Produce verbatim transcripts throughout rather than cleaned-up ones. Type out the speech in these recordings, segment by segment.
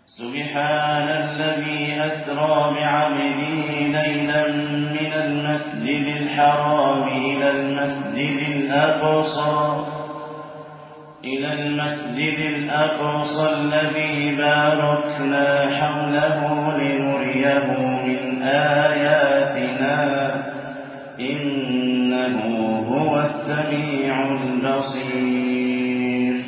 سبحان الذي أسرى بعبده ليلا من المسجد الحرام إلى المسجد الأقصى إلى المسجد الأقصى الذي باركنا حوله لنريه من آياتنا إنه هو السميع البصير.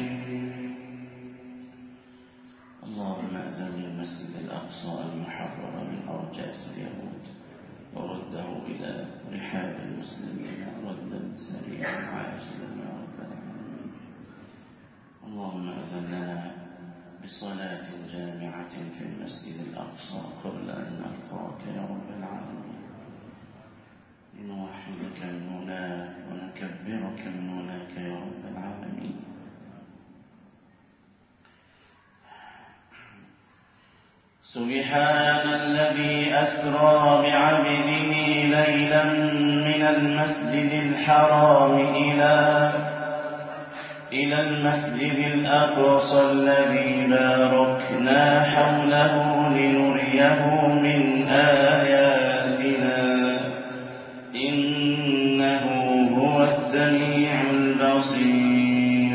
اللهم أذن المسجد الأقصى المحرر من أرجاس اليهود ورده إلى رحاب المسلمين ردا سريعا عاجلا يا رب العالمين. اللهم أذن لنا بصلاة جامعة في المسجد الأقصى قبل أن نلقاك يا رب العالمين، لنوحدك من هناك ونكبرك من هناك يا رب العالمين. سبحان الذي أسرى بعبده ليلا من المسجد الحرام إلى إلى المسجد الأقصى الذي باركنا حوله لنريه من آياتنا إنه هو السميع البصير.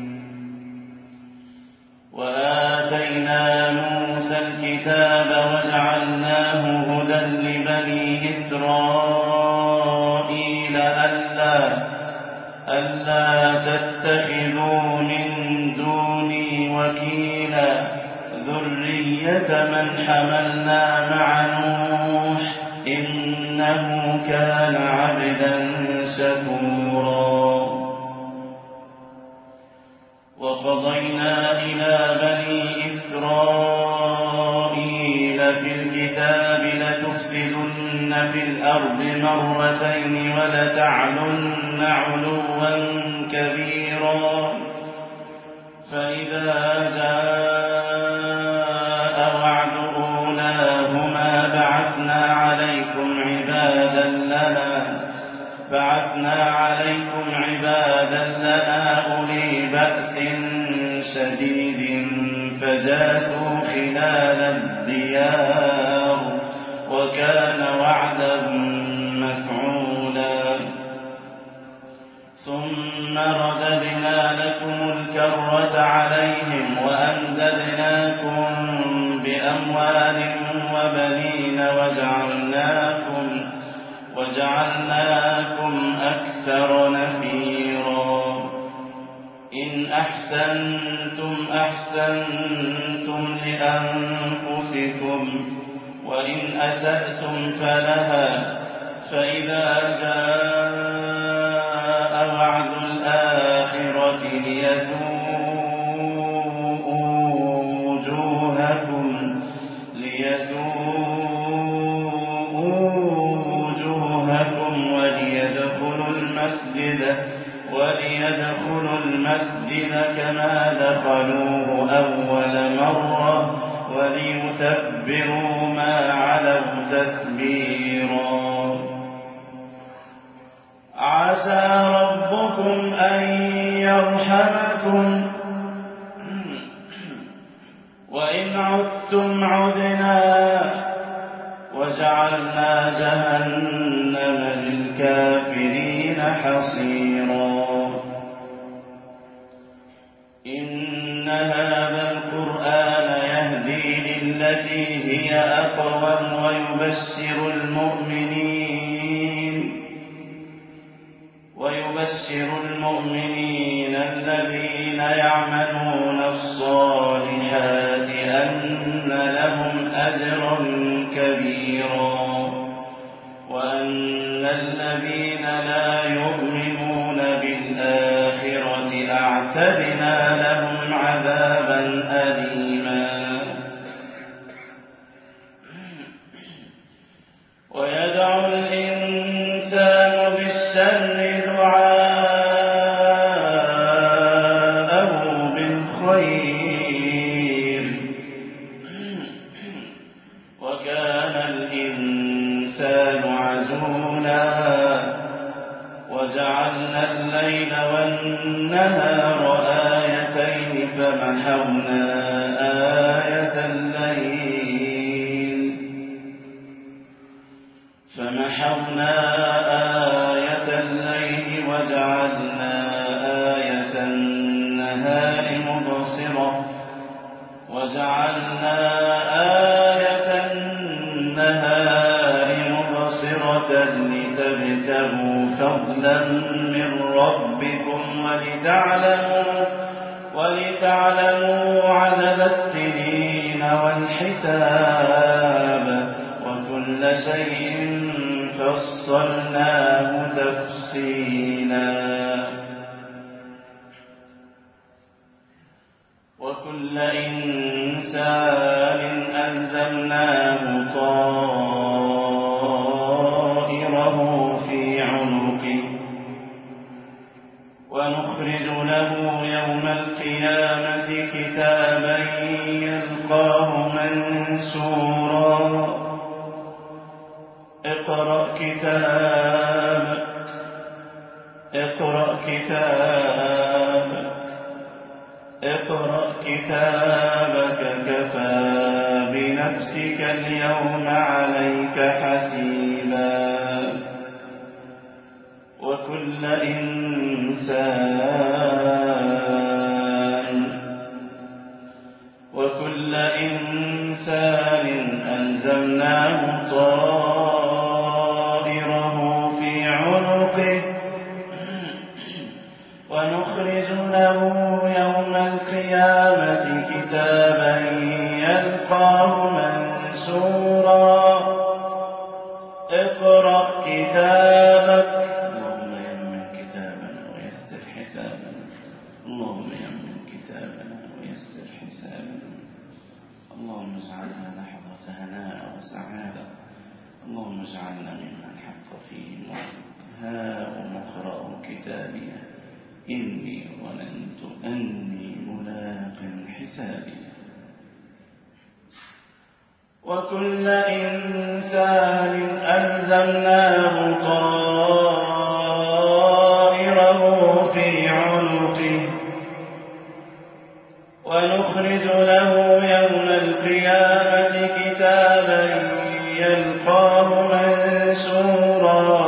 وآتينا موسى الكتاب وجعلناه هدى لبني إسرائيل ألا ألا تتخذوا من دوني وكيلا ذرية من حملنا مع نوح إنه كان عبدا شكورا. وقضينا إلى بني إسرائيل في الكتاب لتفسدن في الأرض مرتين ولتعلن علوا كبيرا فإذا جاء وعد أولاهما بعثنا عليكم عبادا لنا بعثنا عليكم عبادا لنا أولي بأس شديد فجاسوا خلال الديار وكان وعدا مفعولا. ثم رددنا لكم الكرة عليهم وأمددناكم بأموال وبنين وجعلناكم وجعلناكم أكثر نفيرا. إن أحسنتم أحسنتم لأنفسكم وإن أسأتم فلها فإذا جاء وعد الآخرة ليسوءوا وجوهكم ليسوءوا وليدخلوا المسجد وليدخلوا المسجد كما دخلوه أول مرة وليتبروا ما علوا تتبيرا. عسى ربكم أن يرحمكم وإن عدتم عدنا وجعلنا جهنم للكافرين حصيرا. إن هذا القرآن يهدي للتي هي أقوم ويبشر المؤمنين ويبشر المؤمنين الذين يعملون الصالحات أن لهم أجرا كبيرا وأن الذين لا يؤمنون بالآخرة أعتدنا لهم عذابا أليما. ويدعو الإنسان بالشر دعاءه بالخير وكان الإنسان عجولا. وجعلنا الليل والنهار آيتين فمحونا آية الليل وجعلنا آية النهار مبصرة لتبتغوا فضلا من ربكم ولتعلموا, ولتعلموا عدد السنين والحساب وكل شيء فصلناه تفصيلا وكل إنسان ألزمناه طائره في عنقه ونخرج له يوم القيامة كتابا يلقاه منشورا اقرأ كتابك اقرأ كتابك اقرأ كتابك كفى بنفسك اليوم عليك حسيبا وكل إنسان وكل إنسان ألزمناه طائره في عنقه ونخرج له يوم القيامة كتابا يلقاه منشورا اقرأ كتابك اللهم يمن كتابنا ويسر حسابنا اللهم يمن كتابنا ويسر حسابنا اللهم اجعلها لحظة هناء وسعادة اللهم اجعلنا ممن حق فيه الموت هاؤم اقرأوا كتابيه إني ظننت أني ملاق حسابي وكل إنسان ألزمناه طائره في عنقه ونخرج له يوم القيامة كتابا يلقاه منشورا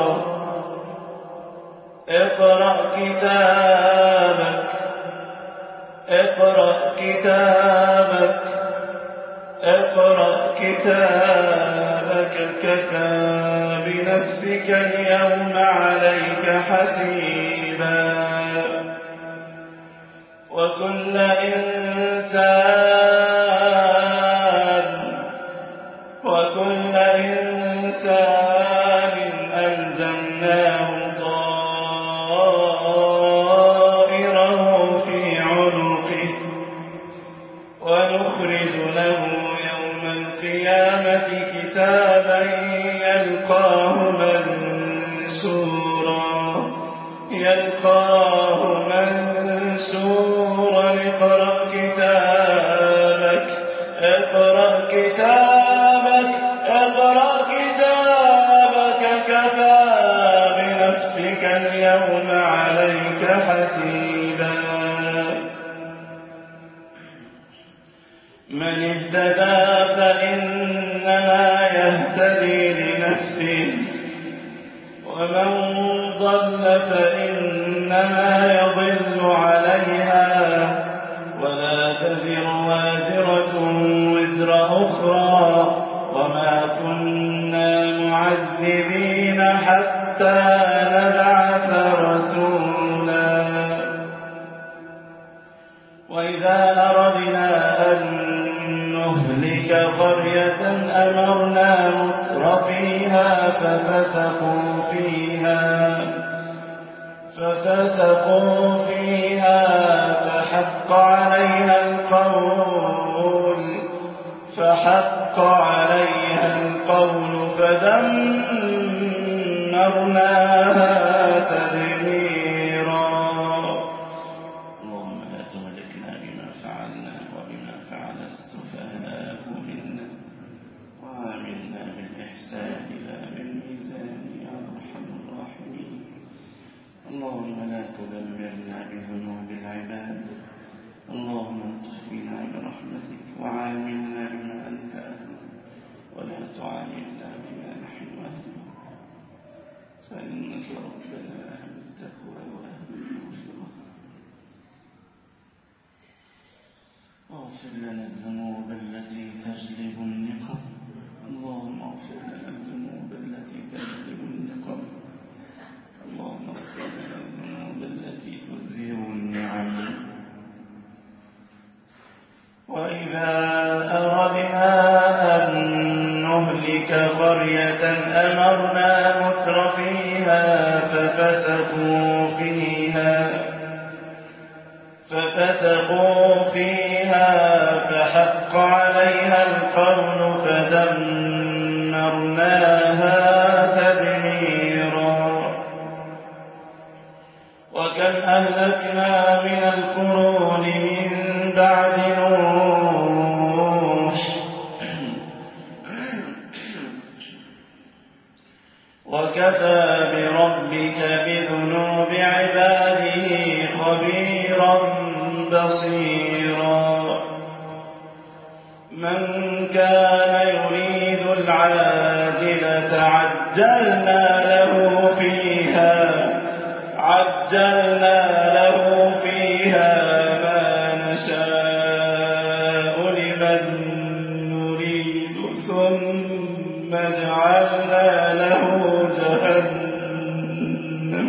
اقرأ كتابك اقرأ كتابك اقرأ كتابك كفى بنفسك اليوم عليك حسيبا وكل إنسان وكل إنسان ألزمناه ونخرج له يوم القيامة كتابا يلقاه منشورا يلقاه منشورا اقرأ كتابك اقرأ كتابك اقرأ كتابك كفى بنفسك اليوم عليك حسيبا من اهتدى فإنما يهتدي لنفسه ومن ضل فإنما يضل عليها ولا تزر وازرة وزر أخرى وما كنا معذبين حتى نبعث رسولا وإذا أردنا أن نهلك قرية أمرنا مترفيها ففسقوا فيها ففسقوا فيها فحق عليها القول فحق عليها القول فدمرناها تدميرا اللهم لا تهلكنا بما فعلنا وبما فعل السفهاء منا وعاملنا بالإحسان لا بالميزان يا أرحم الراحمين اللهم لا تدمرنا بذنوب العباد اللهم الطف بنا برحمتك وعاملنا بما أنت أهل ولا تعاملنا بما نحن أهل فإنك ربنا أهل التقوى وأهل المغفرة واغفر لنا الذنوب ربك قرية أمرنا متر فيها ففسقوا فيها ففسقوا فيها فحق عليها القول فدمرناها تدميرا. وكم أهلكنا من القرون من بعد نوح وكفى بربك بذنوب عباده خبيرا بصيرا. من كان يريد العاجلة عجلنا له فيها عجلنا له فيها ما نشاء لمن نريد ثم جعلنا له جهنم.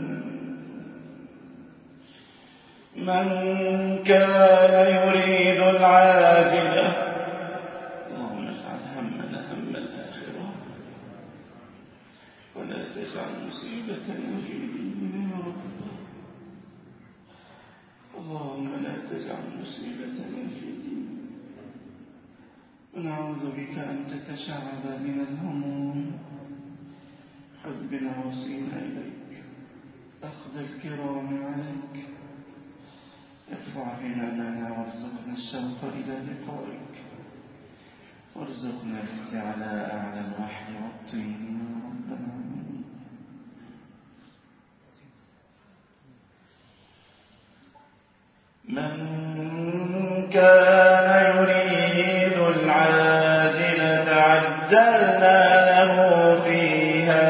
من كان يريد العاجلة اللهم اجعل همنا هم الآخرة ولا تجعل مصيبتنا في ديننا يا رب. اللهم لا تجعل مصيبتنا في ديننا ونعوذ بك أن تتشعب من الهموم. خذ بنواصينا إليك أخذ الكرام عليك. ارفع هممنا وارزقنا الشوق إلى لقائك وارزقنا الاستعلاء على الوحي والطين يا رب العالمين. من كان يريد العاجلة عجلنا له فيها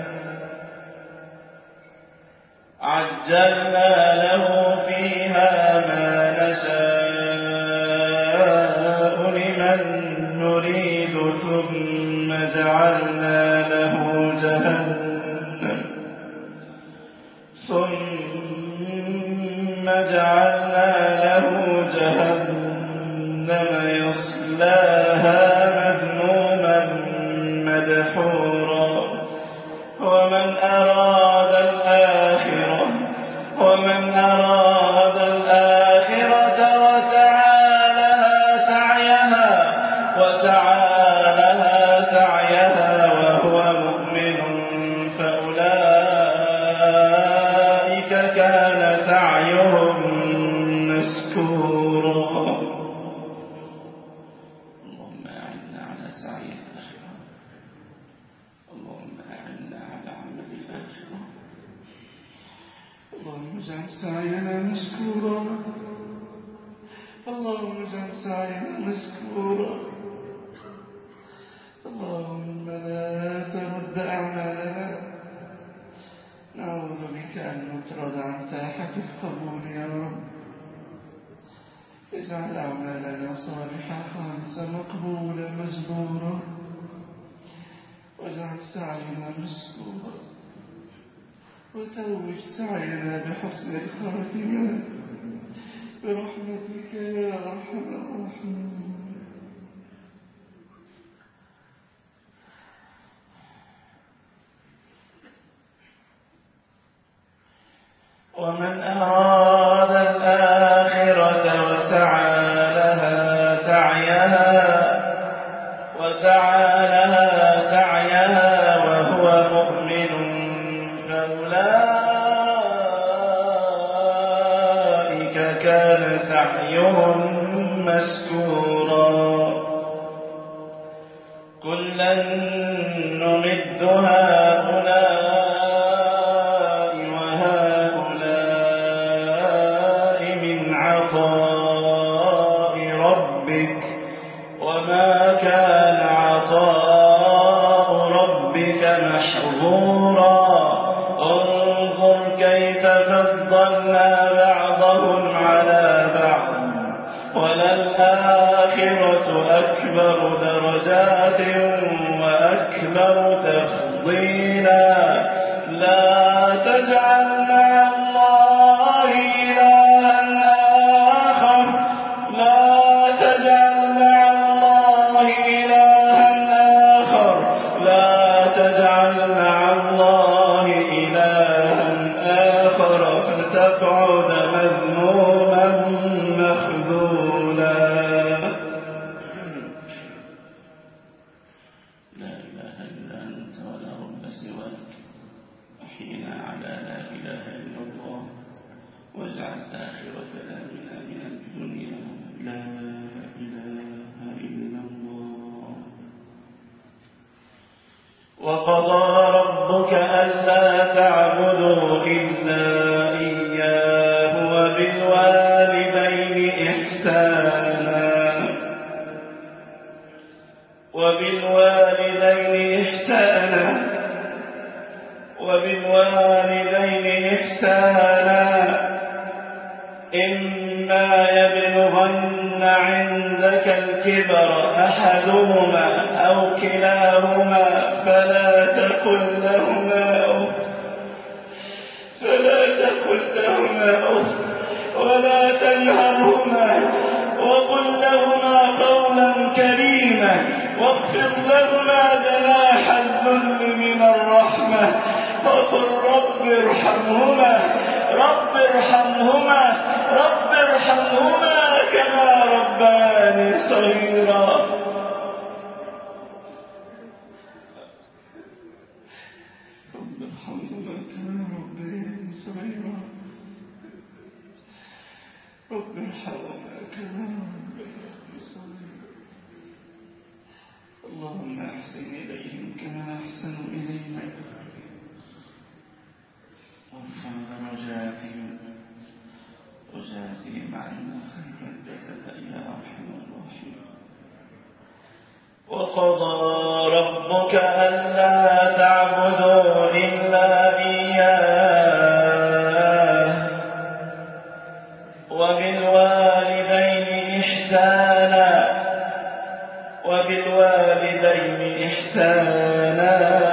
عجلنا له فيها ما نشاء لمن نريد ثم جعلنا له جهنم ثم جعلنا له جهنم يصلاها مذموما مدحورا. ومن أراد الآخرة ومن أراد الآخرة وسعى لها سعيها وسعى لها سعيها وهو مؤمن فأولئك كان سعيهم مشكورا. اللهم أعنا على سعي الآخرة. اللهم أعنا على عمل الآخرة. اللهم اجعل سعينا مشكورا. اللهم اجعل سعينا مشكورا. اللهم لا ترد أعمالنا. نعوذ بك أن نطرد عن ساحة القبول يا رب. اجعل أعمالنا صالحة خالصة مقبولة مجبورة. واجعل سعينا مشكورا وتوج سعينا بحسن الخاتمة برحمتك يا أرحم الراحمين. ومن أراد الآخرة وسعى لها سعيها وسعى لها سعيها وهو مؤمن فأولئك كان سعيهم مشكورا. كلا نمد هؤلاء وهؤلاء من عطاء ربك وما كان عطاء ربك محظورا. انظر كيف فضلنا بعضهم على بعض وللآخرة أكبر درجات وأكبر تفضيلا. لا تجعل مع الله إلها آخر لا تجعل مع الله إلها آخر سواك، أحينا على لا إله إلا الله، واجعل آخر كلامنا من الدنيا لا إله إلا الله. وقضى ربك ألا تعبدوا إلا إياه وبالوالدين إحسانا وبالوالدين إحسانا وبالوالدين إحسانا إما يبلغن عندك الكبر أحدهما أو كلاهما فلا تقل لهما أف فلا تقل لهما أف ولا تنهرهما وقل لهما قولا كريما واخفض لهما جناح الذل من الرحمة وقل رب ارحمهما رب ارحمهما رب ارحمهما كما ربياني صغيرا. رب ارحمهما كما ربياني صغيرا رب ارحمهما كما ربياني صغيرا. اللهم احسن إليهم كما أحسنوا إلينا وارفع درجاتهم درجاتهم عنا خير الجزاء يا أرحم الراحمين. وقضى ربك ألا تعبدوا إلا إياه وبالوالدين إحسانا وبالوالدين إحسانا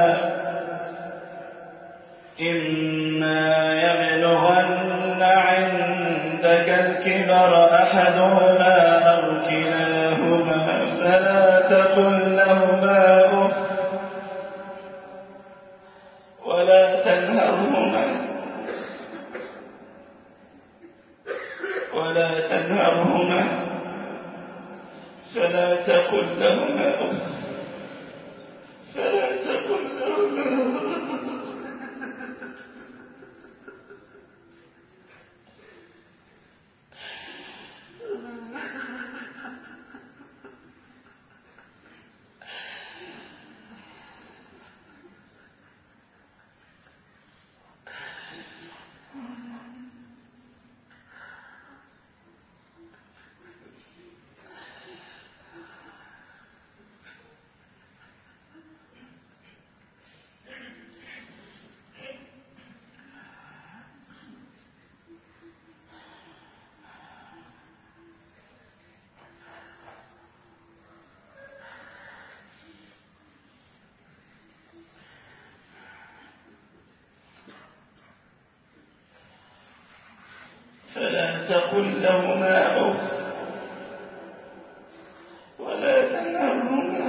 إما يبلغن عندك الكبر أحدهما أو كلاهما فلا تقل لهما أف ولا تنهرهما ولا تنهرهما فلا تقل لهما أف فلا تقل لهما فلا تقل لهما أف ولا تنهرهما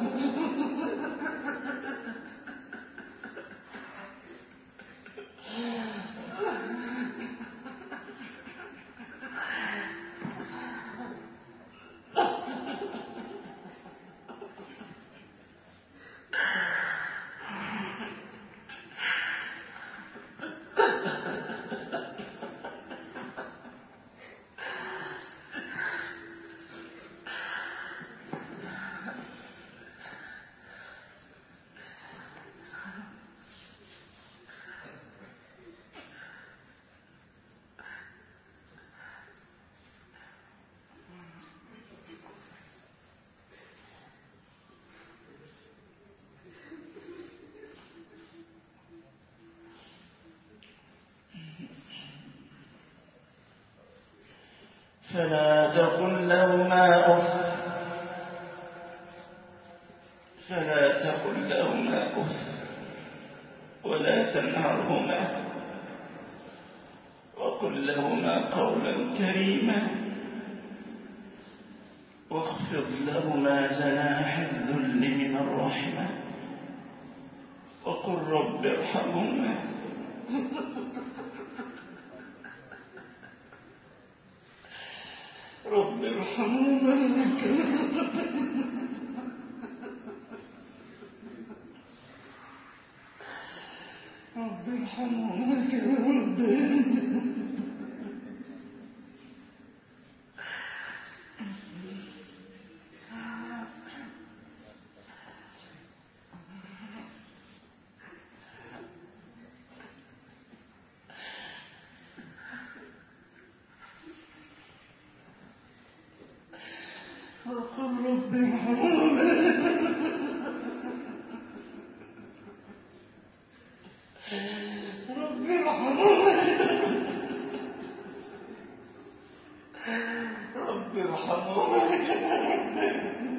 فلا تقل لهما أف فلا تقل لهما أف ولا تنهرهما وقل لهما قولا كريما واخفض لهما جناح الذل من الرحمة وقل رب ارحمهما رب ارحمهما كما ارحمك يا ربي. وقل رب ارحمهما رب ارحمهما رب ارحمهما.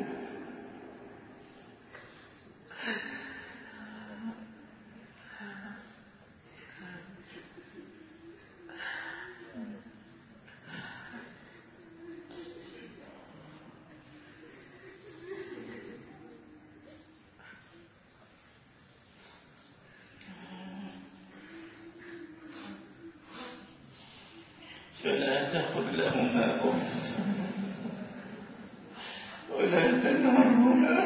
فلا تقل لهما أف ولا تنهرهما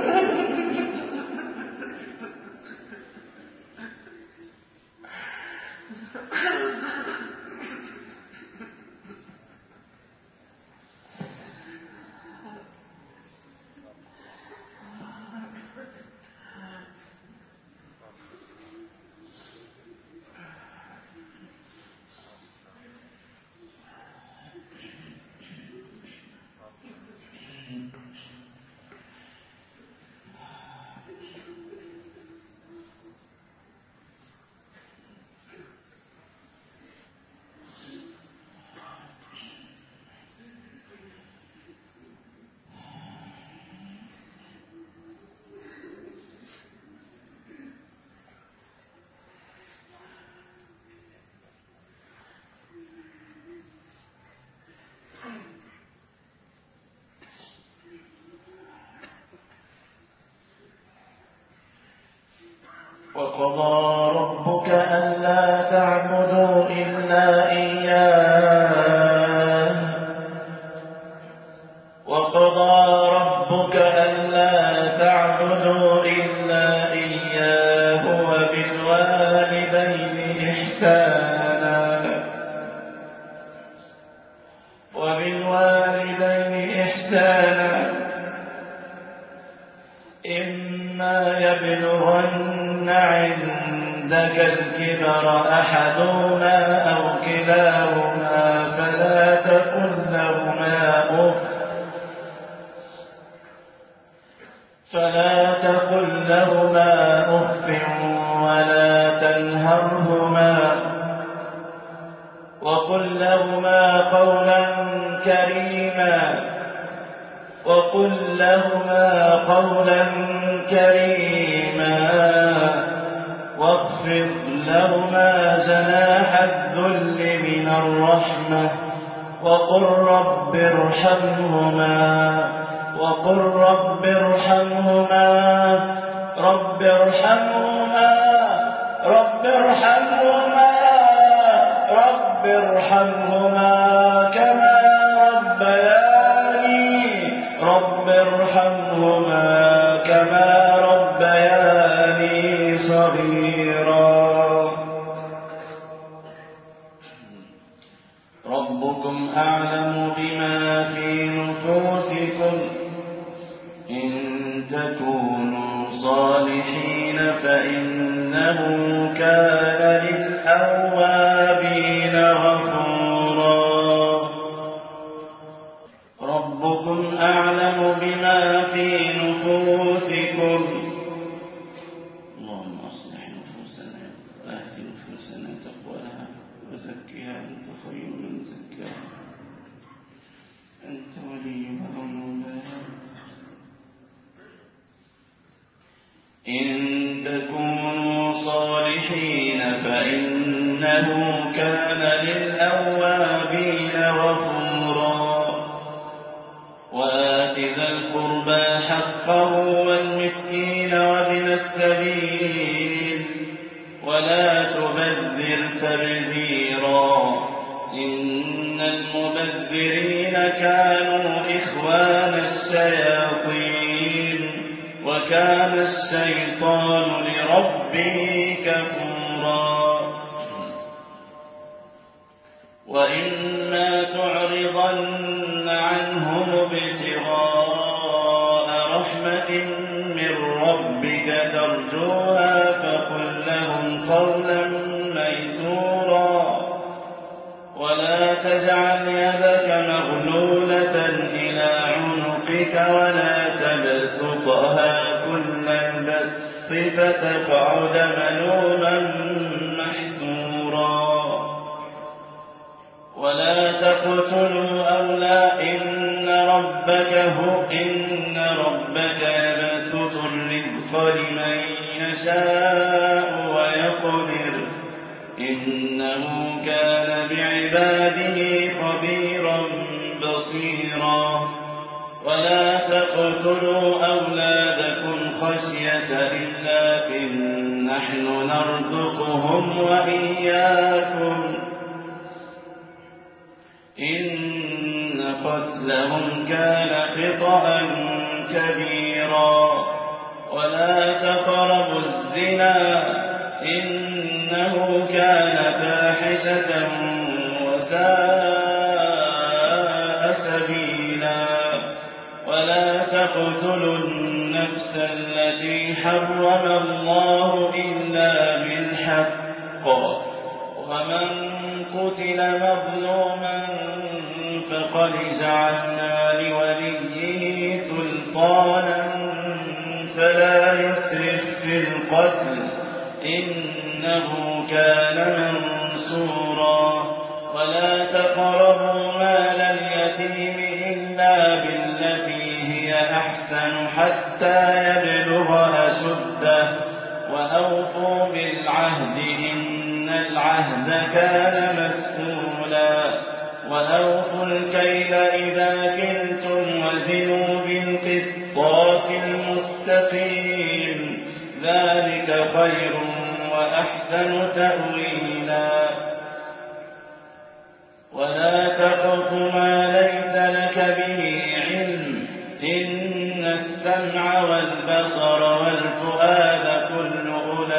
وقضى ربك ألا تعبدوا إلا إياه وقضى ربك ألا تعبدوا إلا إياه وبالوالدين إحسانا وبالوالدين إحسانا إما يبلغن عندك الكبر أحدهما أو كلاهما فلا تقل لهما أف فلا تقل لهما أف ولا تنهرهما وقل لهما قولا كريما وقل لهما قولا كريما واخفض لهما جناح الذل من الرحمة وقل رب ارحمهما وقل رب ارحمهما رب ارحمهما رب ارحمهما رب ارحمهما كما ربياني رب ارحمهما كما ربياني صغيرا. ربكم أعلم بما في نفوسكم إن تكونوا صالحين فإنه كان للأوابين غفورا. ربكم أعلم بما في نفوسكم. اللهم أصلح نفوسنا وآت نفوسنا تقواها وزكها أنت خير من زكاها أنت وليها ومولاها. إن تكونوا صالحين فإنه كان للأوابين غفورا. وآت ذا القربى حقه والمسكين وابن السبيل ولا تبذر تبذيرا إن المبذرين كانوا إخوان الشياطين وكان الشيطان لربه كفورا. رحمة من ربك ترجوها فقل لهم قولا ميسورا ولا تجعل يدك مغلولة إلى عنقك ولا تبسطها كل البسط فتقعد ملوما محسورا ولا تقتلوا أولاد إن ربك هو إن ربك يبسط الرزق لمن يشاء ويقدر إنه كان بعباده خبيرا بصيرا ولا تقتلوا أولادكم خشية إملاق نحن نرزقهم وإياكم إن قتلهم كان خطأ كبيرا ولا تقربوا الزنا إنه كان فاحشة وساء سبيلا ولا تقتلوا النفس التي حرم الله إلا بالحق ومن قتل مظلوما فقد جعلنا لوليه سلطانا فلا يسرف في القتل إنه كان منصورا ولا تقربوا مال اليتيم إلا بالتي هي أحسن حتى يبلغ أشده وأوفوا بالعهد إن العهد كان مسؤولا وأوفوا الكيل إذا كلتم وزنوا بالقسطاس المستقيم ذلك خير وأحسن تأويلا ولا تقف ما ليس لك به علم إن السمع والبصر والفؤاد كل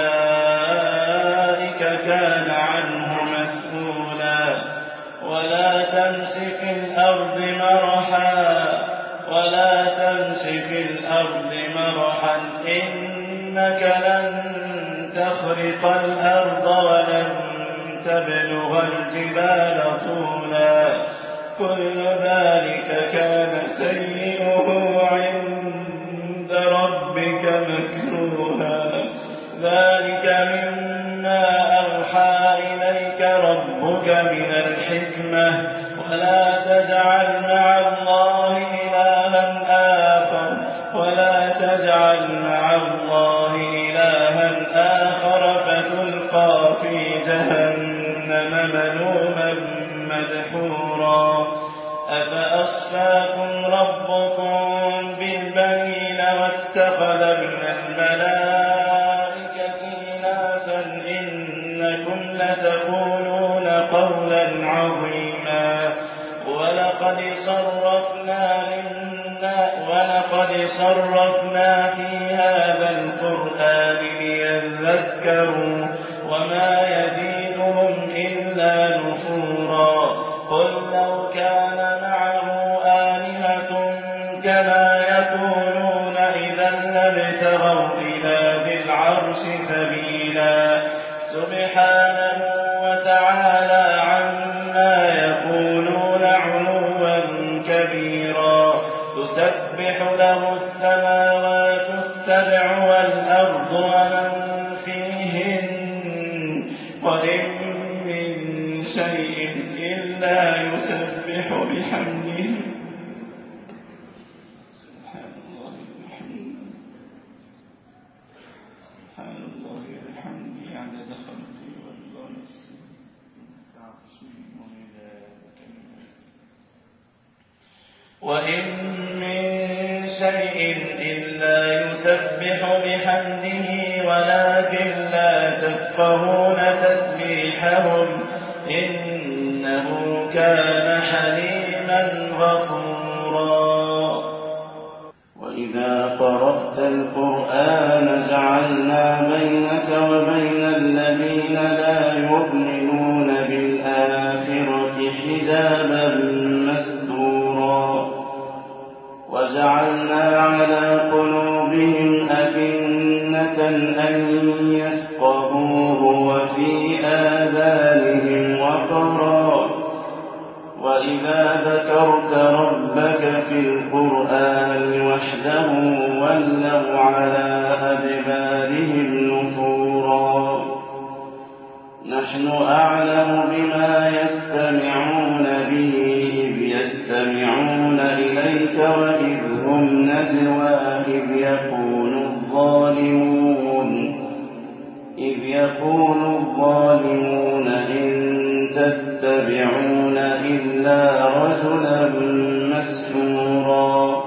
أولئك كان عنه مسؤولا ولا تمش في الأرض مرحا ولا تمش في الأرض مرحا إنك لن تخرق الأرض ولن تبلغ الجبال طولا كل ذلك كان سيئه عند ربك مكروها ذلك مما أوحى إليك ربك من الحكمة ولا تجعل مع الله إلها آخر ولا تجعل مع الله إلها آخر فتلقى في جهنم ملوما مدحورا أفأصفاكم ربكم بالبنين واتخذ من الملائكة إناثا إنكم لتقولون قولا عظيما ولقد صرفنا للناس ولقد صرفنا في هذا القرآن ليذكروا وما يزيدهم إلا نفورا قل لو كان معه آلهة كما يقولون إذا لابتغوا إلى ذي العرش سبيلا سبحانه وتعالى عما يقولون علوا كبيرا تسبح له السماوات السبع والأرض ومن فيهن وإن من شيء إلا يسبح بحمده سبحان الله وبحمده سبحان الله وبحمده عدد خلقه ورضا نفسه وإن من شيء إلا يسبح بحمده ولكن لا تفقهون تسبيحهم إنه كان حليما غفورا وإذا قرأت القرآن جعلنا بينك وبين الذين لا يؤمنون بالآخرة حجابا مستورا وجعلنا على قلوبهم ولوا على أدبارهم نفورا نحن أعلم بما يستمعون به إذ يستمعون إليك وإذ هم نجوى إذ يقول الظالمون إذ يقول الظالمون إن تتبعون إلا رجلا مسحورا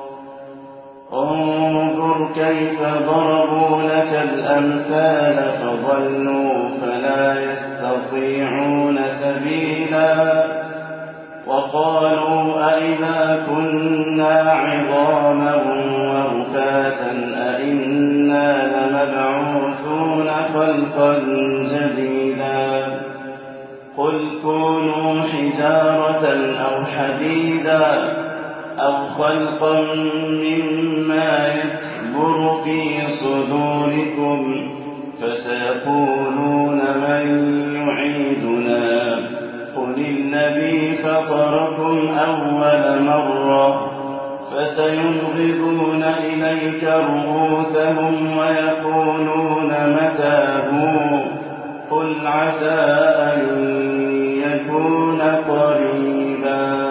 انظر كيف ضربوا لك الأمثال فضلوا فلا يستطيعون سبيلا وقالوا أئذا كنا عظاما ورفاتا أئنا لمبعوثون خلقا جديدا قل كونوا حجارة أو حديدا أو خلقا مما يكبر في صدوركم فسيقولون من يعيدنا قل الذي فطركم أول مرة فسينغضون إليك رؤوسهم ويقولون متى هو قل عسى أن يكون قريبا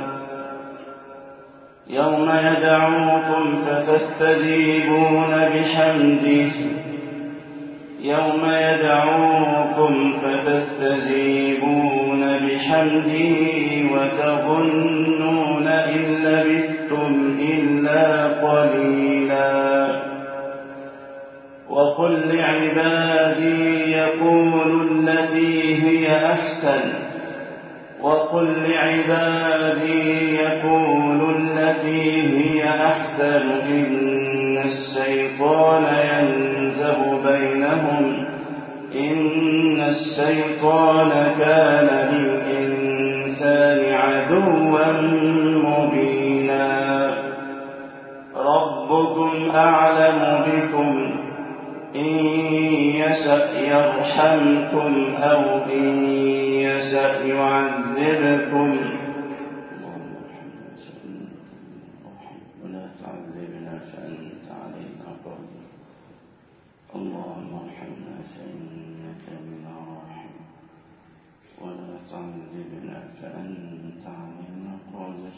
يوم يدعوكم فتستجيبون بحمده يوم يدعوكم فتستجيبون بحمده وتظنون إن لبثتم إلا قليلا وقل لعبادي يقولوا التي هي أحسن وقل لعبادي يقولوا التي هي أحسن إن الشيطان ينزغ بينهم إن الشيطان كان للإنسان عدوا مبينا ربكم أعلم بكم إن يشأ يرحمكم أو إن يشأ يعذبكم ولا تعذبنا فأنت علينا قادر اللهم ارحمنا فإنك بنا راحم ولا تعذبنا فأنت علينا قادر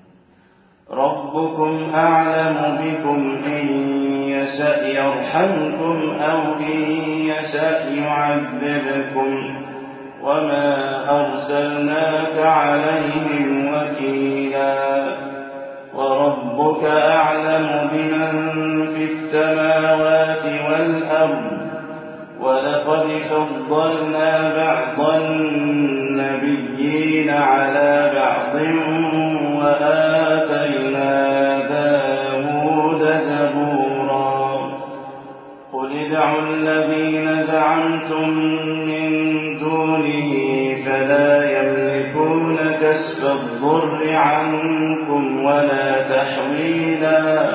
ربكم أعلم بكم إن يشأ يرحمكم أو إن يشأ يعذبكم وما أرسلناك عليهم وكيلا وربك أعلم بمن في السماوات والأرض ولقد فضلنا بعض النبيين على بعض وآتينا داود زبورا قل ادعوا الذين زعمتم من دونه فلا يملكون كشف الضر عنكم ولا تحويلا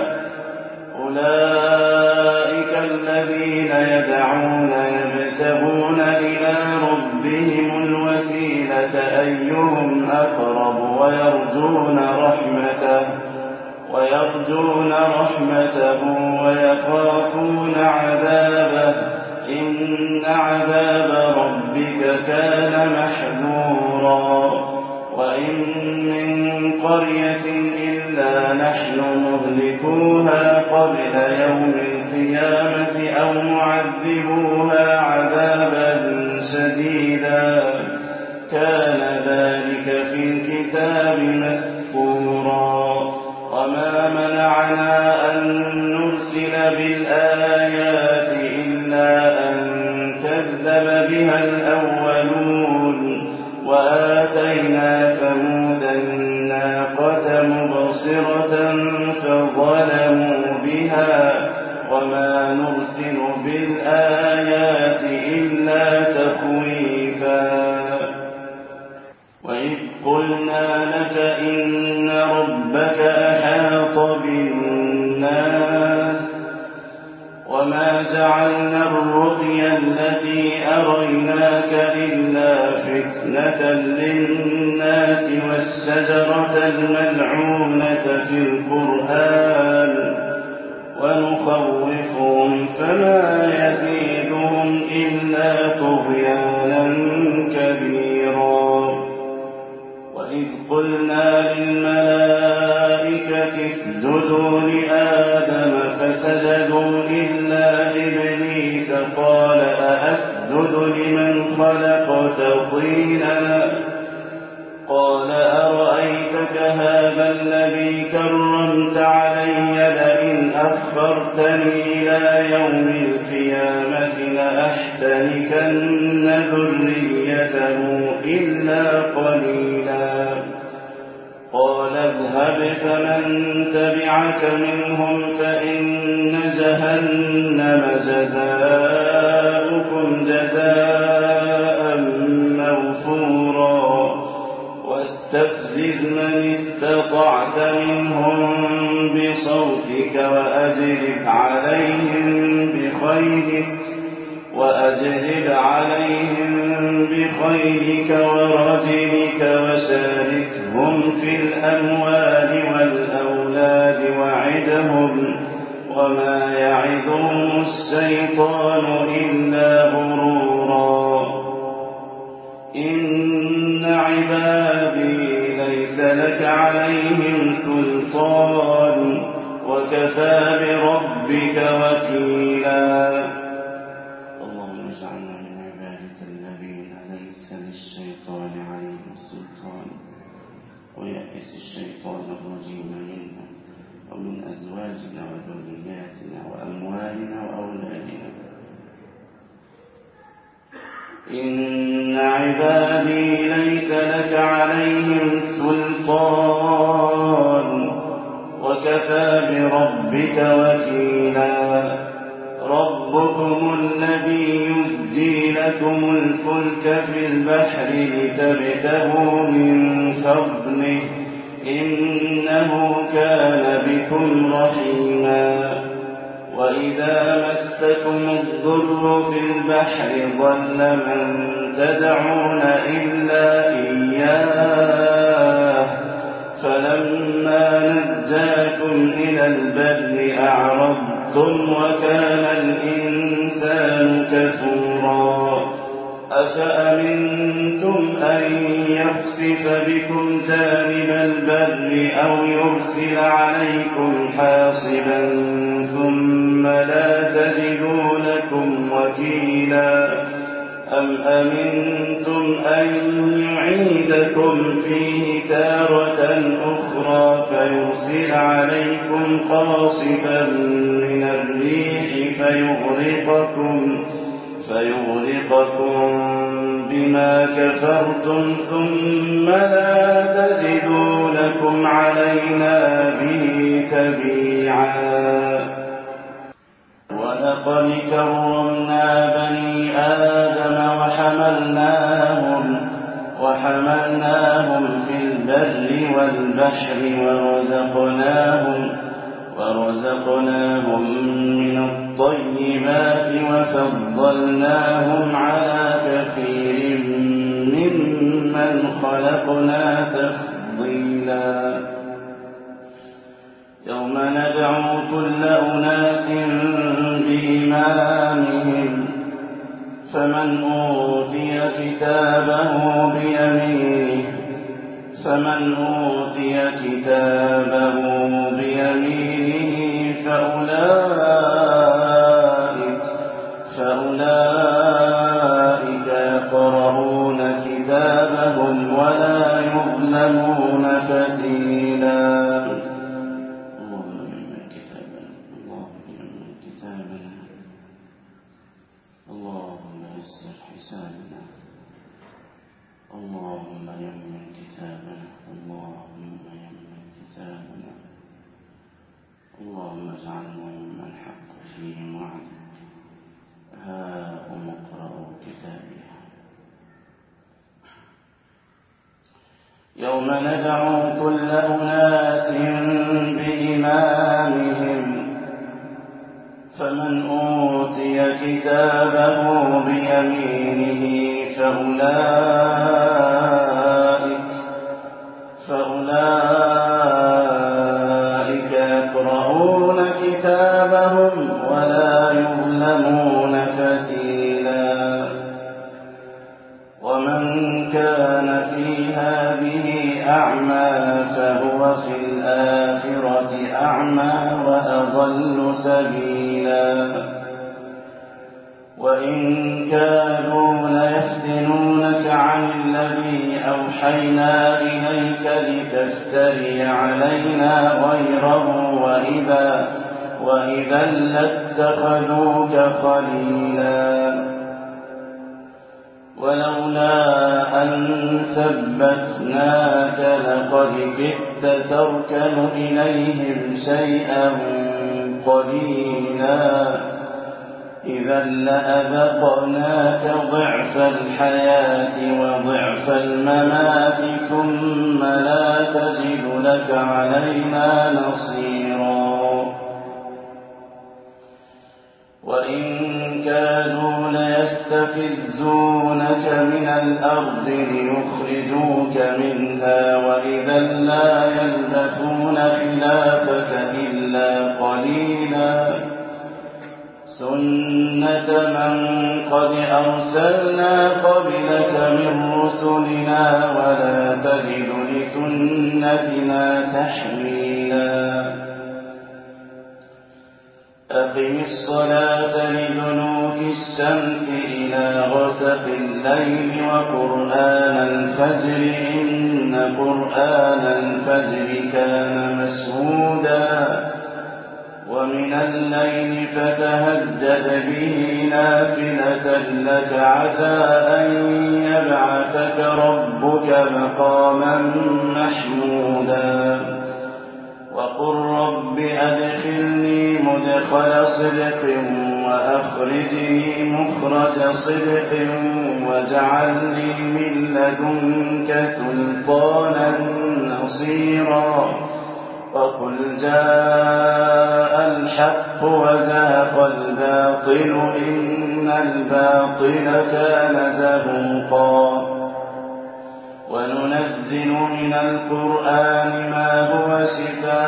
أولئك الذين يدعون يبتغون إلى ربهم الوسيلة أيهم أقرب ويرجون رحمته ويرجون رحمته ويخافون عذابه إن عذاب ربك كان محذورا وإن من قرية إلا نحن مهلكوها قبل يوم القيامة أو معذبوها عذابا شديدا كان ذلك في الكتاب مسطورا وما منعنا أن نرسل بالآيات إلا أن كذب بها الأولون وآتينا ثمود الناقة مبصرة فظلموا بها وما نرسل بالآيات إلا تخويفا وإذ قلنا لك إن ربك أحاط بالناس وما جعلنا الرؤيا التي أريناك إلا فتنة للناس والشجرة الملعونة في القرآن نخوفهم فما يزيدهم إلا طغيانا كبيرا. وإذ قلنا للملائكة اسجدوا لآدم فسجدوا إلا إبليس قال أأسجد لمن خلقت طينا قال أرأيتك هذا الذي كرمت علي لئن أخرتني إلى يوم القيامة لأحتنكن ذريته إلا قليلا. قال اذهب فمن تبعك منهم فإن جهنم جزاؤكم جزاء موفورا. واستفزز من استطعت منهم بصوتك وأجلب عليهم بخيلك وأجلب عليهم بخيلك ورجلك وشاركهم في الأموال والأولاد وعدهم وما يعدهم الشيطان إلا غرورا. إن عبادي ليس لك عليهم سلطان وكفى بربك وكيلا. اللهم اجعلنا من عبادك الذين ليس للشيطان عليهم سلطان ويأس الشيطان الرجيم منا ومن أزواجنا وذرياتنا وأموالنا وأولادنا. إن عبادي ليس لك عليهم سلطان وكفى بربك وكيلا. ربكم الذي يزجي لكم الفلك في البحر لتبتغوا من فضله إنه كان بكم رحيما. وإذا مسكم الضر في البحر ضل من تدعون إلا إياه فلما نجاكم إلى البر أعرضتم وكان الإنسان كفورا. أفأمنتم أن يخسف بكم جانب البر أو يرسل عليكم حاصبا ثم لا تجدوا لكم وكيلا. أم أمنتم أن يعيدكم فيه تارة أخرى فيرسل عليكم قاصفا من الريح فيغرقكم فيغرقكم بما كفرتم ثم لا تجدوا لكم علينا به تبيعا. ولقد كرمنا بني آدم وحملناهم وحملناهم في البر والبحر ورزقناهم ورزقناهم من الطيبات وفضلناهم على كثير ممن خلقنا تفضيلا. يوم ندعو كل أناس بإمامهم فمن أوتي كتابه بيمينه فمن أوتي كتابه بيمينه فأولئك فأولئك يقرؤون كتابهم ولا يظلمون فتيلا. اللهم يمن كتابنا اللهم يمن كتابنا اللهم يسر حسابنا اللهم يمن كتابنا اللهم يمن كتابنا اللهم اجعلنا ممن حق فيهم وعدك. هاؤم اقرءوا كتابها. يوم ندعو كل أناس بإمامهم فمن أوتي كتابه بيمينه فأولئك فأولئك يقرؤون كتابهم حسابهم ولا يظلمون فتيلا. ومن كان في هذه أعمى فهو في الآخرة أعمى وأضل سبيلا. وإن كانوا ليفتنونك عن الذي أوحينا إليك لتفتري علينا غيره وإذا, وإذا لاتخذوك خليلا. ولولا أن ثبتناك لقد كدت تركن إليهم شيئا قليلا. إذا لأذقناك ضعف الحياة وضعف الممات ثم لا تجد لك علينا نصيرا. وإن كانوا ليستفزونك من الأرض ليخرجوك منها وإذا لا يلبثون خلافك إلا قليلا. سنة من قد أرسلنا قبلك من رسلنا ولا تجد لسنتنا تحويلا. أقم الصلاة لدلوك الشمس إلى غسق الليل وقرآن الفجر إن قرآن الفجر كان مشهودا. ومن الليل فتهجد به نافلة لك عسى أن يبعثك ربك مقاما محمودا. وقل رب أدخلني مدخل صدق وأخرجني مخرج صدق واجعل لي من لدنك سلطانا نصيرا. وقل جاء الحق وزهق الباطل إن الباطل كان زهوقا. وننزل من القرآن ما هو شفاء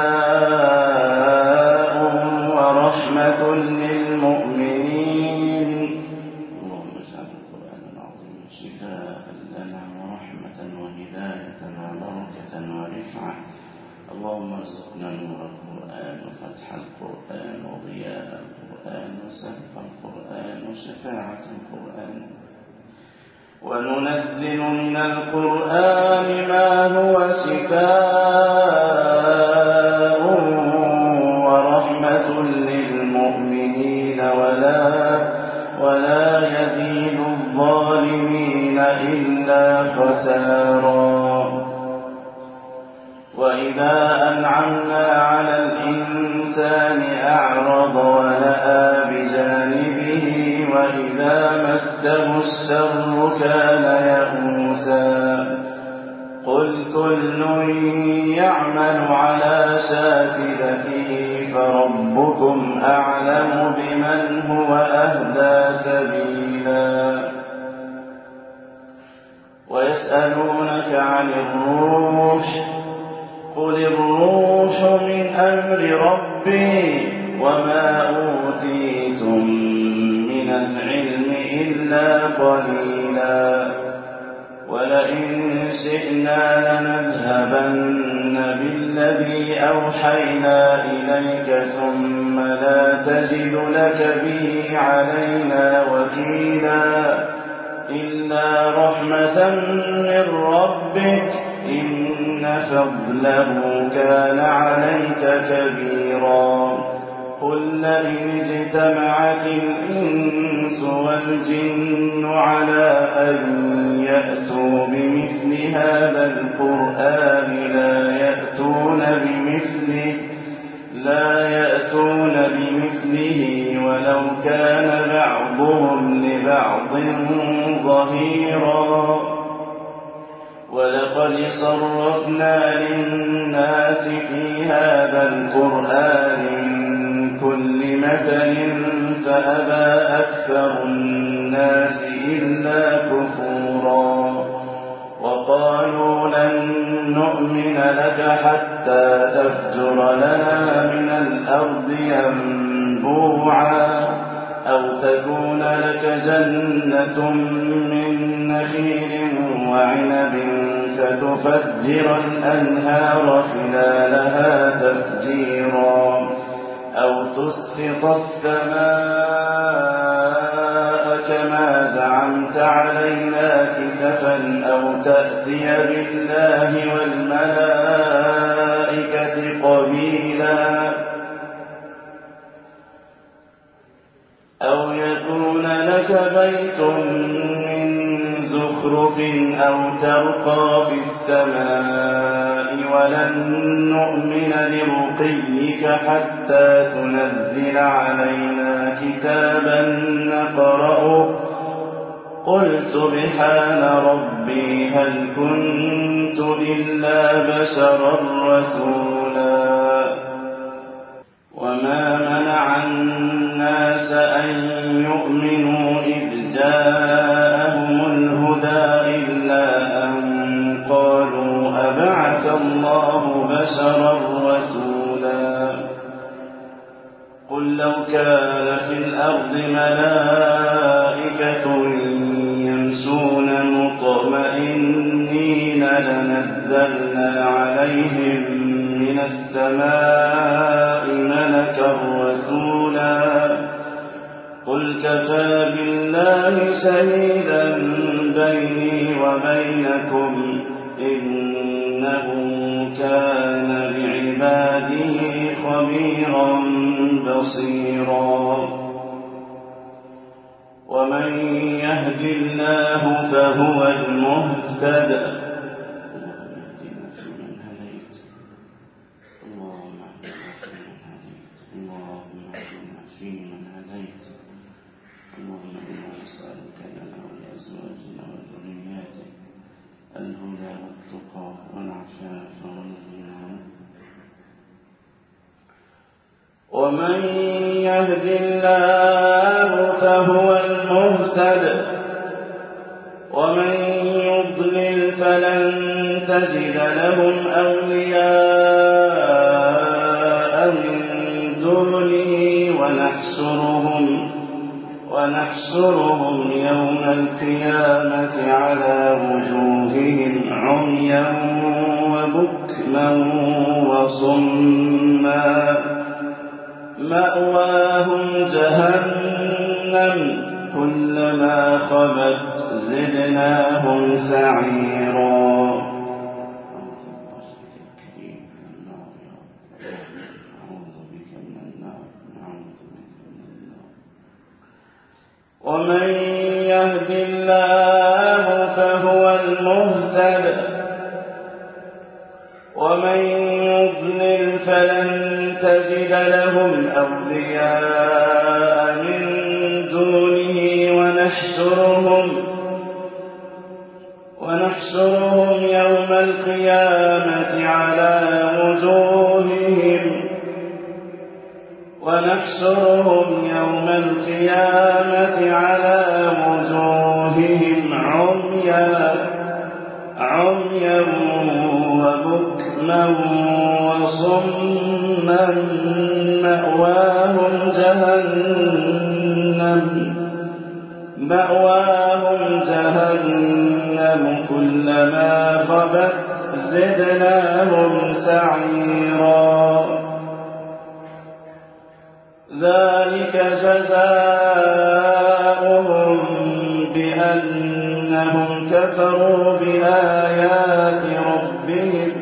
ورحمة للمؤمنين. اللهم اجعل القرآن العظيم شفاء لنا ورحمة وهداية وبركة ورفعة. اللهم ارزقنا نور القرآن وفتح القرآن وضياء القرآن وسبق القرآن وشفاعة القرآن. وننزل من القرآن ما هو شفاء ورحمة للمؤمنين ولا, ولا يزيد الظالمين إلا خسارا. وإذا أنعمنا على الإنسان أعرض ونأى بجانبه وإذا مسه الشر كان يئوسا. قل كل يعمل على شاكلته فربكم أعلم بمن هو أهدى سبيلا. ويسألونك عن الروح قل الروح من أمر ربي وما أوتيتم من العلم إلا قليلا. ولئن شئنا لنذهبن بالذي أوحينا إليك ثم لا تجد لك به علينا وكيلا. إلا رحمة من ربك إن فضله كان عليك كبيرا. قل لئن اجتمعت الإنس والجن على أن يأتوا بمثل هذا القرآن لا يأتون بمثله لا يأتون بمثله ولو كان بعضهم لبعض ظهيرا. ولقد صرفنا للناس في هذا القرآن من كل مثل فأبى أكثر الناس إلا كفورا. وقالوا لن نؤمن لك حتى تفجر لنا من الأرض ينبوعا أو تكون لك جنة من نخيل وعنب فتفجر الأنهار خلالها تفجيرا أو تسقط السماء كما زعمت علينا كسفا أو تأتي بالله والملائكة قبيلا أو يكون لك بيت من زخرف أو ترقى في السماء ولن نؤمن لرقيك حتى تنزل علينا كتابا نقرأه قل سبحان ربي هل كنت إلا بشرا رسولا وما منع الناس أن يؤمنوا إذ جاءهم الهدى إلا أن قالوا أبعث الله بشرا رسولا قل لو كان في الأرض ملائكة يمشون مطمئنين لنزلنا عليهم من السماء ملكا رسولا قل كفى بالله شهيدا بيني وبينكم إنه كان بعباده خبيرا بصيرا ومن يهد الله فهو المهتد الهدى والتقى والعفاف والغنى ومن يهد الله فهو المهتد ومن يضلل فلن تجد لهم أولياء من دونه ونحشرهم ونحشرهم يوم القيامة على وجوههم عميا وبكما وصما مأواهم جهنم كلما خبت زدناهم سعيرا ومن يهد الله فهو المهتد ومن يضلل فلن تجد لهم أولياء من دونه ونحشرهم ونحشرهم يوم القيامة على وجوههم ونحشرهم يوم القيامة على وجوههم عميا عميا وبكما وصما مأواهم جهنم مأواهم جهنم كلما خبت زدناهم سعيرا ذلك جزاؤهم بأنهم كفروا بآيات ربهم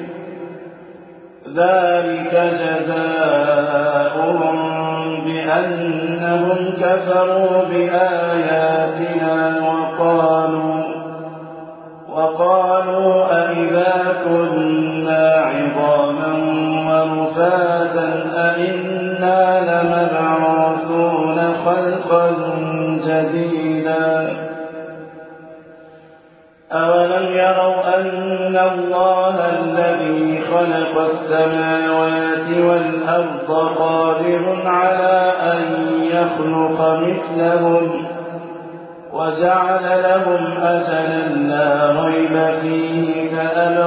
ذلك جزاؤهم بأنهم كفروا بآياتنا وقالوا وقالوا أئذا كنا عظاما ورفاتا أئنا لمبعوثون خلقا جديدا أولم يروا أن الله الذي خلق السماوات والأرض قادر على أن يخلق مثلهم وجعل لهم أجلا لا ريب فيه فأبى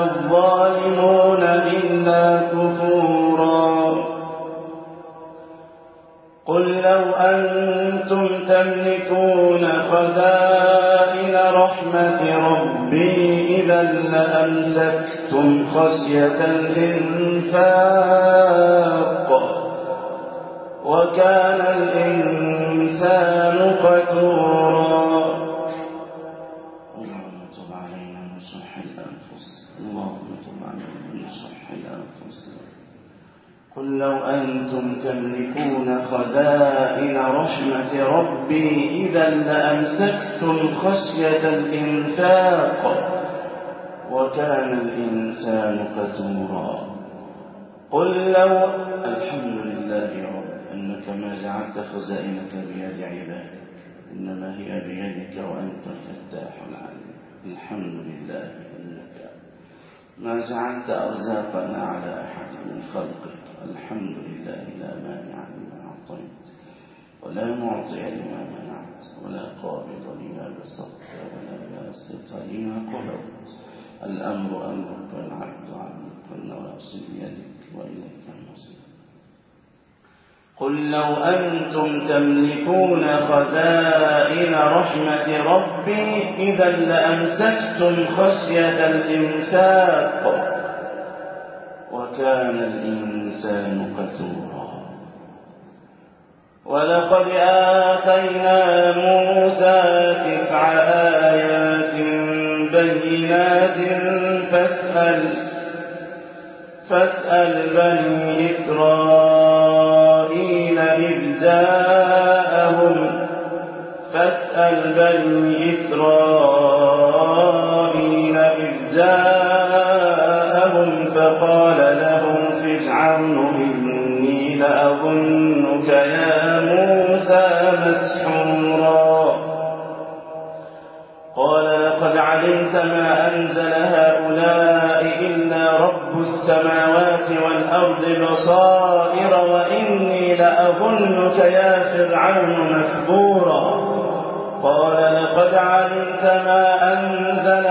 الظالمون إلا كفورا قل لو أنتم تملكون خزائن رحمة ربي إذا لأمسكتم خشية الإنفاق وكان الإنسان قتورا. اللهم تب علينا من شح الأنفس اللهم تب علينا من شح الأنفس. قل لو أنتم تملكون خزائن رحمة ربي إذا لأمسكتم خشية الإنفاق وكان الإنسان قتورا. قل لو الحمد لله يا رب أنك ما جعلت خزائنك بيد عبادك، إنما هي بيدك وأنت الفتاح العليم. الحمد لله أنك ما جعلت أرزاقنا على أحد من خلقك. الحمد لله لا مانع لما أعطيت ولا معطي لما منعت ولا قابض لما بسطت ولا باسط لما قبضت. الأمر أمرك والعبد عبدك والنواصي بيدك وإليك المصير. قل لو أنتم تملكون خزائن رحمة ربي إذا لأمسكتم خشية الإنفاق وكان الإنسان قتورا. ولقد آتينا موسى تسع آيات بينات فاسأل فاسأل بني إسرائيل إذ جاءهم فاسأل بني إسرائيل إذ جاءهم فقال لهم فرعون إني لأظنك يا موسى مسحورا. قال لقد علمت ما أنزل هؤلاء إلا رب السماوات والأرض بصائر وإني لأظنك يا فرعون مثبورا. قال لقد علمت ما أنزل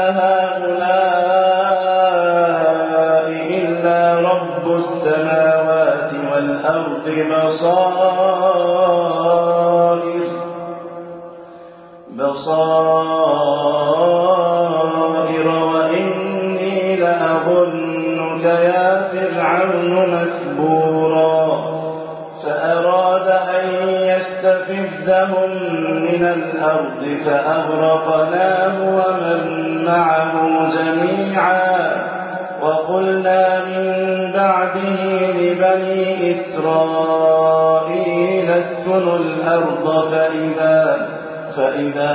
هؤلاء إلا رب السماوات والأرض بصائر بصائر وإني لأظنك يا فرعون مثبورا. فأراد أن يستفزهم من الأرض فأغرقناه ومن معه جميعا. وقلنا من بعده لبني إسرائيل اسكنوا الأرض فإذا فإذا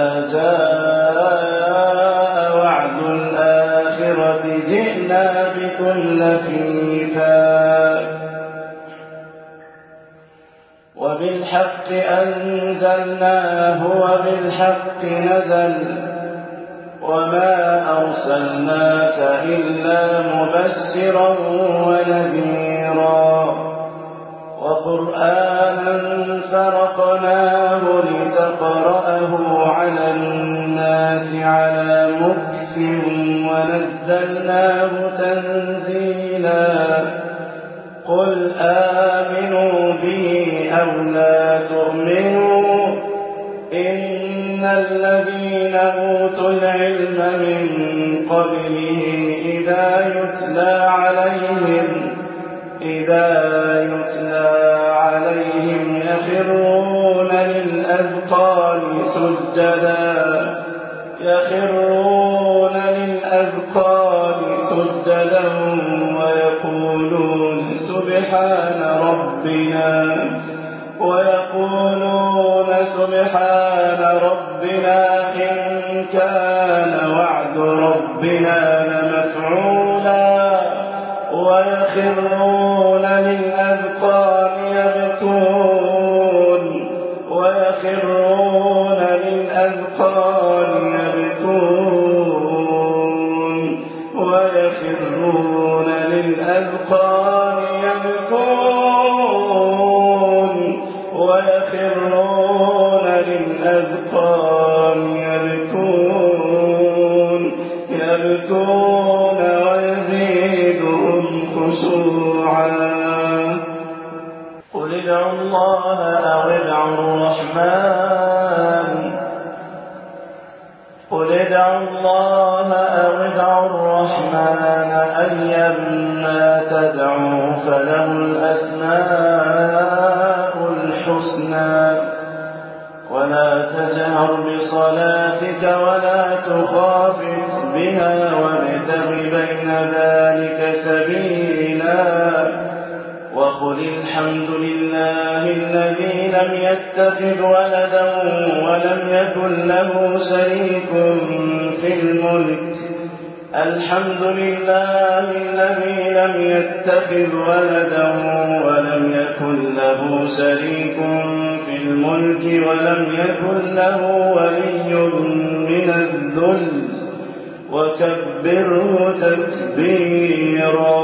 جاء وعد الآخرة جئنا بكم لفيفا. وبالحق أنزلناه وبالحق نزل وما أرسلناك إلا مبشرا ونذيرا. وقرآنا فرقناه لتقرأه على الناس على مكث ونزلناه تنزيلا. قل آمنوا به أو لا تؤمنوا إن الذين أوتوا العلم من قبله إذا يتلى عليهم إذا يتلى عليهم يخرون للأذقان سجدا يخرون للأذقان سجدا ويقولون سبحان ربنا ويقولون سبحان ربنا إن كان وعد ربنا لمفعولا. ويخرون للأذقان يبكون ويخرون للأذقان يبكون ويخرون للأذقان يبكون ويخرون للأذقان يبكون يبكون ويزيدهم خشوعا. قل ادعوا الله أو ادعوا الرحمن قل ادعوا الله أو ادعوا الرحمن أيما تدعوا فله الأسماء الحسنى ولا تجهر بصلاتك ولا تخافت بها وابتغ بين ذلك سبيلا وقل الحمد لله الذي لم يتخذ ولدا ولم يكن له شريك في الملك الحمد لله الذي لم يتخذ ولدا ولم يكن له شريك في الملك ولم يكن له ولي من الذل وكبره تكبيرا